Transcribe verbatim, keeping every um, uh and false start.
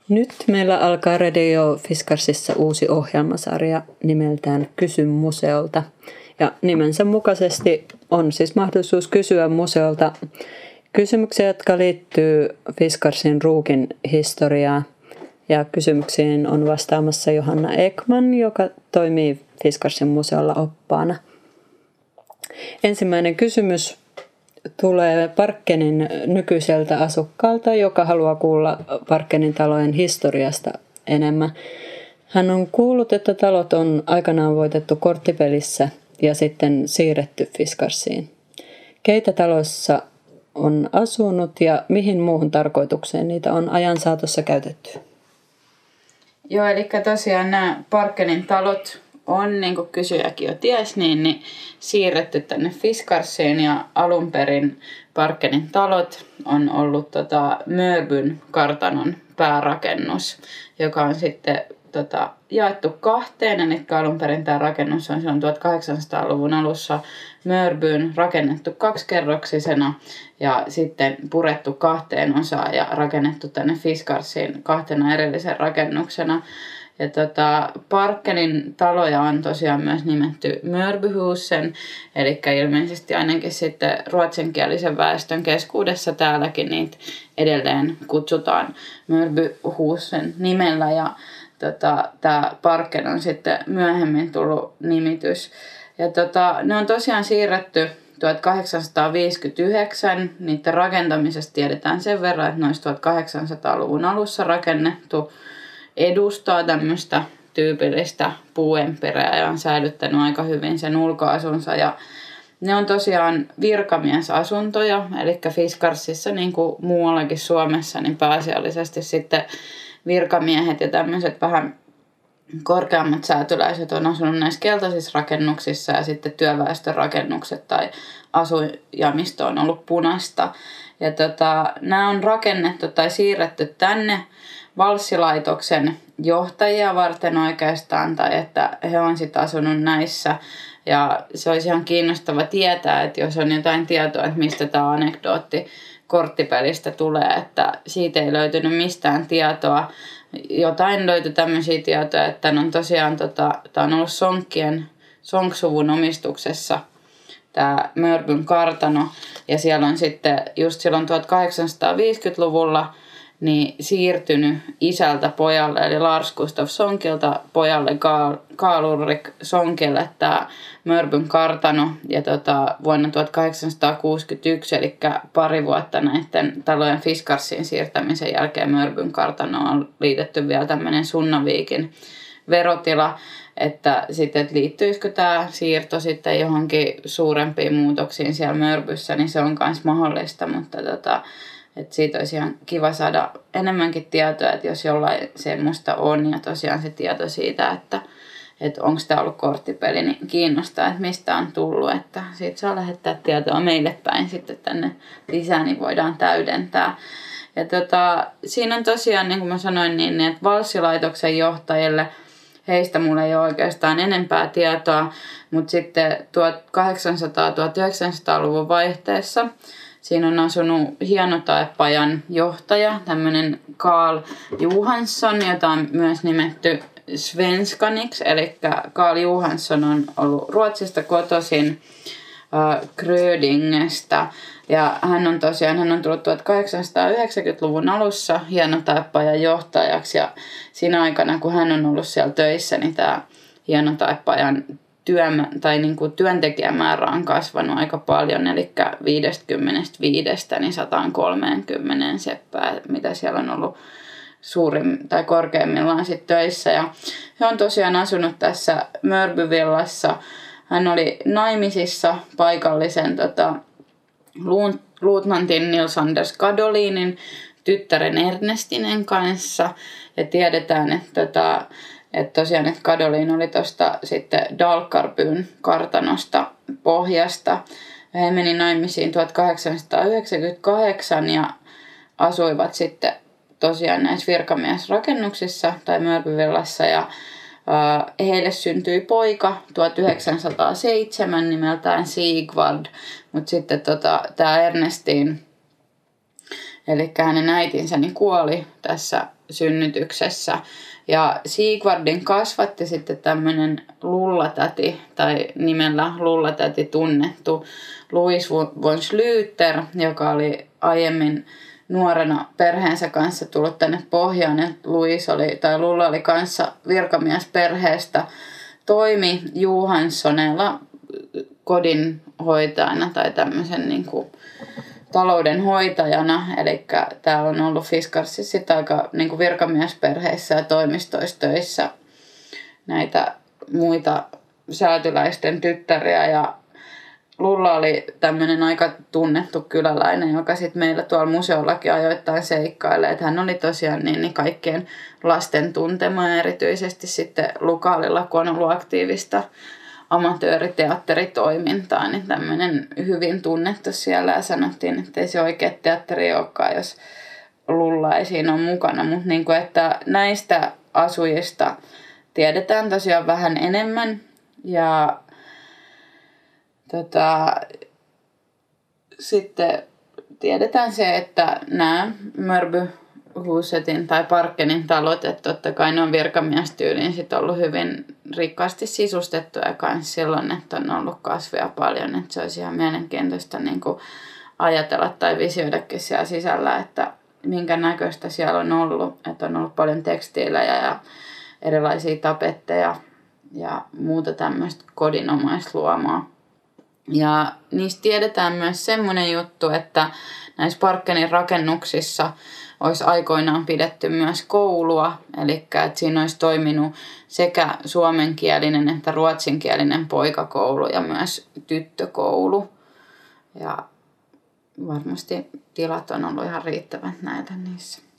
Nyt meillä alkaa Radio Fiskarsissa uusi ohjelmasarja nimeltään Kysy museolta. Ja nimensä mukaisesti on siis mahdollisuus kysyä museolta kysymyksiä, jotka liittyy Fiskarsin ruukin historiaan. Ja kysymyksiin on vastaamassa Johanna Ekman, joka toimii Fiskarsin museolla oppaana. Ensimmäinen kysymys tulee Parkkenin nykyiseltä asukkaalta, joka haluaa kuulla Parkkenin talojen historiasta enemmän. Hän on kuullut, että talot on aikanaan voitettu korttipelissä ja sitten siirretty Fiskarsiin. Keitä taloissa on asunut ja mihin muuhun tarkoitukseen niitä on ajan saatossa käytetty? Joo, eli tosiaan nämä Parkkenin talot on, niin kuin kysyjäkin jo ties, niin, niin siirretty tänne Fiskarsiin ja alun perin Parkkenin talot on ollut tota, Mörbyn kartanon päärakennus, joka on sitten tota, jaettu kahteen. Eli alun perin tämä rakennus on silloin tuhatkahdeksansataaluvun alussa Mörbyyn rakennettu kaksikerroksisena ja sitten purettu kahteen osaan ja rakennettu tänne Fiskarsiin kahtena erillisen rakennuksena. Ja tota, Parkkenin taloja on tosiaan myös nimetty Mörbyhusen, eli ilmeisesti ainakin sitten ruotsinkielisen väestön keskuudessa täälläkin niitä edelleen kutsutaan Mörbyhusen nimellä. Ja tota, tämä Parkken on sitten myöhemmin tullut nimitys. Ja tota, ne on tosiaan siirretty tuhatkahdeksansataaviisikymmentäyhdeksän, niiden rakentamisesta tiedetään sen verran, että ne olisi tuhatkahdeksansataaluvun alussa rakennettu. Edustaa tämmöistä tyypillistä puuemperää ja on säilyttänyt aika hyvin sen ulkoasunsa. Ja ne on tosiaan virkamiesasuntoja, eli Fiskarsissa niin kuin muuallakin Suomessa, niin pääasiallisesti sitten virkamiehet ja tämmöiset vähän korkeammat säätyläiset on asunut näissä keltaisissa rakennuksissa ja sitten työväestön rakennukset tai asuinjamisto on ollut punaista. Ja tota, nämä on rakennettu tai siirretty tänne valssilaitoksen johtajia varten oikeastaan, tai että he on sitten asunut näissä. Ja se olisi ihan kiinnostava tietää, että jos on jotain tietoa, että mistä tämä anekdootti korttipelistä tulee, että siitä ei löytynyt mistään tietoa. Jotain löytyi tämmöisiä tietoja, että on tosiaan tota, tämä on ollut Sonkkien, Sonksuvun omistuksessa tämä Mörbyn kartano, ja siellä on sitten just silloin tuhatkahdeksansataaviisikymmentäluvulla niin siirtynyt isältä pojalle, eli Lars Gustaf Sonkilta pojalle Carl Ulrik Sonkille tämä Mörbyn kartano. Ja tota, vuonna tuhatkahdeksansataakuusikymmentäyksi, eli pari vuotta näiden talojen Fiskarsiin siirtämisen jälkeen Mörbyn kartano on liitetty vielä tämmöinen Sunnaviikin verotila, että sitten että liittyisikö tämä siirto sitten johonkin suurempiin muutoksiin siellä Mörbyssä, niin se on myös mahdollista, mutta tota, että siitä olisi ihan kiva saada enemmänkin tietoa, että jos jollain semmoista on ja tosiaan se tieto siitä, että, että onko tämä ollut korttipeli, niin kiinnostaa, että mistä on tullut, että siitä saa lähettää tietoa meille päin sitten tänne lisää, niin voidaan täydentää. Ja tota, siinä on tosiaan, niin kuin mä sanoin, niin että valssilaitoksen johtajille, heistä mulla ei ole oikeastaan enempää tietoa, mutta sitten tuhatkahdeksansataa-tuhatyhdeksänsataaluvun vaihteessa siinä on asunut hienotaepajan johtaja, tämmöinen Carl Johansson, jota on myös nimetty Svenskaniksi. Eli Carl Johansson on ollut Ruotsista kotoisin äh, Grödingestä. Ja hän on tosiaan hän on tullut tuhatkahdeksansataayhdeksänkymmentäluvun alussa hienotaepajan johtajaksi. Ja siinä aikana, kun hän on ollut siellä töissä, niin tämä hienotaepajan Työ, tai niin kuin työntekijämäärä on kasvanut aika paljon, eli viisikymmentäviisi niin sata kolmekymmentä seppää, mitä siellä on ollut suurin tai korkeimmillaan sitten töissä. Ja he on tosiaan asunut tässä Mörbyvillassa. Hän oli naimisissa paikallisen tota, luutnantin Nils Anders Gadolinin tyttären Ernestinen kanssa. Ja tiedetään, että tota, Että tosiaan, että Gadolin oli tuosta sitten Dalkarbyn kartanosta pohjasta. He meni naimisiin tuhatkahdeksansataayhdeksänkymmentäkahdeksan ja asuivat sitten tosiaan näissä virkamiesrakennuksissa tai Mörbyvillassa. Ja äh, heille syntyi poika tuhatyhdeksänsataaseitsemän nimeltään Sigvard, mutta sitten tota, tämä Ernestin, eli hänen äitinsä, niin kuoli tässä synnytyksessä. Ja Sigvardin kasvatti sitten tämmöinen lullatäti, tai nimellä lullatäti tunnettu Louis von Schlüter, joka oli aiemmin nuorena perheensä kanssa tullut tänne pohjaan. Ja Louis oli, tai Lulla oli kanssa virkamiesperheestä, toimi Johanssonella kodinhoitajana tai tämmöisen niin kuin taloudenhoitajana. Eli tämä on ollut Fiskarsissa sitten aika niin kuin virkamiesperheissä ja toimistoissa töissä näitä muita säätyläisten tyttäriä. Ja Lulla oli tämmöinen aika tunnettu kyläläinen, joka sitten meillä tuolla museollakin ajoittain seikkailee. Että hän oli tosiaan niin, niin kaikkien lasten tuntema ja erityisesti sitten Lukaalilla, kun on ollut aktiivista amatööriteatteritoimintaa, niin tämmöinen hyvin tunnettu siellä. Ja sanottiin, että ei se oikea teatteri olekaan, jos Lulla ei siinä ole mukana. Mutta niin kuin, että näistä asujista tiedetään tosiaan vähän enemmän. Ja Tota, sitten tiedetään se, että nämä Mörbyhusetin tai Parkkenin talot, että totta kai ne on virkamiestyyliin sit ollut hyvin rikkaasti sisustettuja kanssa silloin, että on ollut kasveja paljon. Että se olisi ihan mielenkiintoista niin kuin ajatella tai visioidakin siellä sisällä, että minkä näköistä siellä on ollut. Että on ollut paljon tekstiilejä ja erilaisia tapetteja ja muuta tämmöistä kodinomaisluomaa. Ja niistä tiedetään myös semmoinen juttu, että näissä Parkkenin rakennuksissa olisi aikoinaan pidetty myös koulua. Eli että siinä olisi toiminut sekä suomenkielinen että ruotsinkielinen poikakoulu ja myös tyttökoulu. Ja varmasti tilat on ollut ihan riittävät näitä niissä.